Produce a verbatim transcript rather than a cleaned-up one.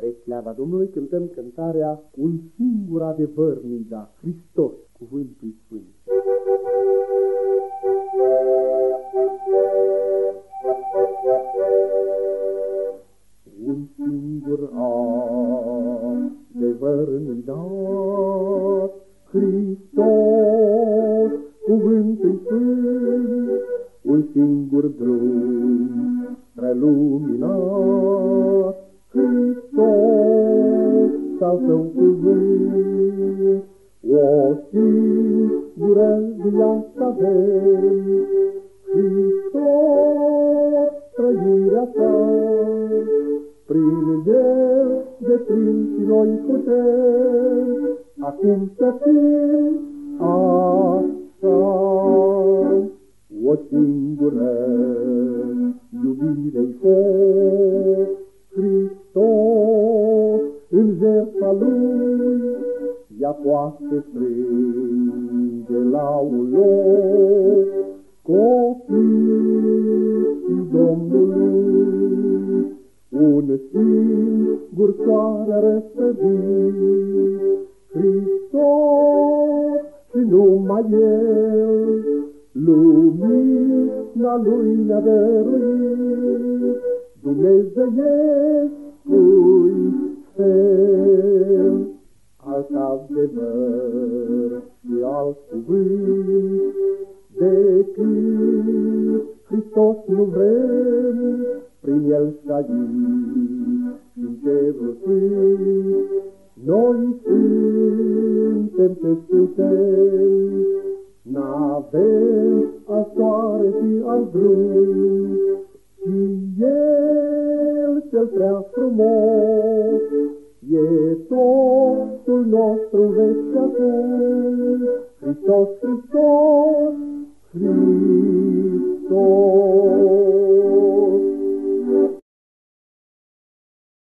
Spre slava Domnului cântăm cântarea Un singur adevăr ni da Hristos, cuvântul sfânt. Un singur adevăr ni da Hristos, cuvântul sfânt, un singur drum preluminat, Hristos al Tău cuvânt. O singură viață avem, Hristos trăirea Ta, prin El de plin și noi putem acum să fim așa. O singură iubire-i foc, Hristos în jertfa Lui, ea poate strânge la un loc copiii Domnului. Un singur soare răsărit, Hristos și numai El, lumina Lui ne-a dăruit, Dumnezeiescui fel. Alt adevăr și alt cuvânt decât Hristos nu vrem, prin El și aici și-n cerul sfânt. Noi suntem ce suntem, n-avem al soare și al drum, și El cel prea frumos e totul nostru veci acum. Hristos, Hristos,